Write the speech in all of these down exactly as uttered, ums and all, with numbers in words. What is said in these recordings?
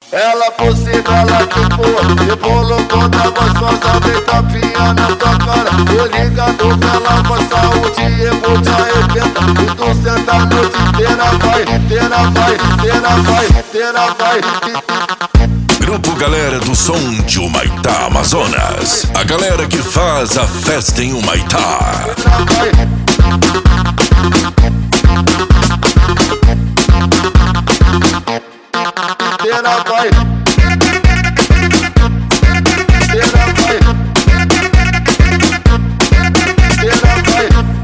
Ela por cima, ela quicou, rebolou toda gostosa, vem tapinha na tua cara. Tô ligado que ela com saúde, eu vou te arrebentar. E tu senta a noite inteira, vai, inteira, vai, inteira, vai, inteira, vai. Grupo Galera do Som de Humaitá, Amazonas. A galera que faz a festa em Humaitá. Inteira, vai. Inteira, vai. Inteira, vai.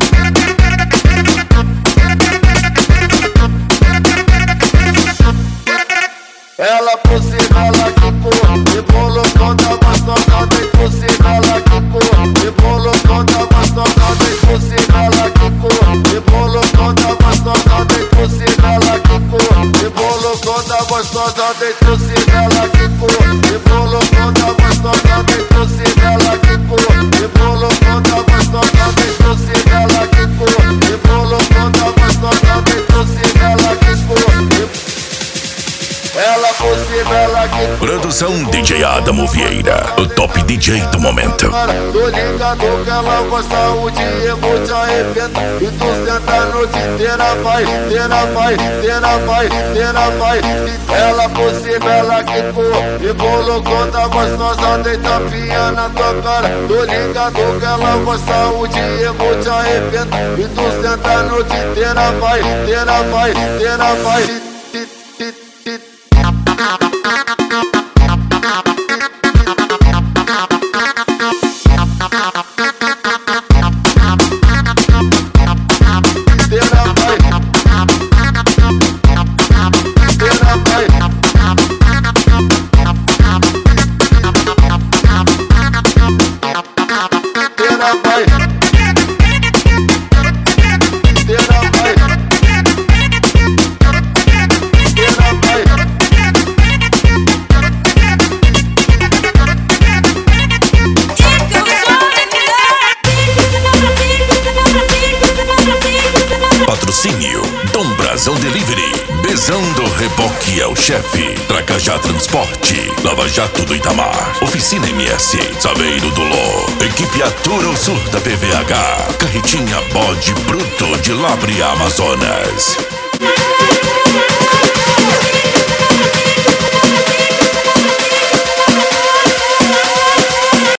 Ela por cima, ela quicou, rebolou toda gostosa, vem por cima, ela quicou, rebolou toda gostosa, vem por cima, ela quicou, rebolou toda gostosa, vem por cima, ela quicou, rebolou toda gostosa, vem por cima, ela quicou, rebolou toda gostosa, vem por cima, ela quicou, rebolou toda gostosa, vem por cima, ela quicou, rebolou toda gostosa, vem por cima, ela quicou. Ela por cima, ela que... Produção D J Adamo Vieira, o top D J do momento. Tô ligado que ela com saúde, eu vou te arrebentar. E tu senta a noite inteira, vai, inteira, vai, inteira, vai, inteira, vai. Ela por cima, ela quicou, rebolou toda gostosa, dei tapinha na tua cara. Tô ligado que ela com saúde, eu vou te arrebentar. E tu senta a noite inteira, vai, inteira, vai, inteira, vai. Patrocínio Dom Brasão Delivery, Bezão do Reboque é o chefe, Tracajá Transporte, Lava Jato do Itamar, Oficina M S, Saveiro do Ló, Equipe Atura o Sul da P V H, Carretinha Bode Bruto de Labre, Amazonas.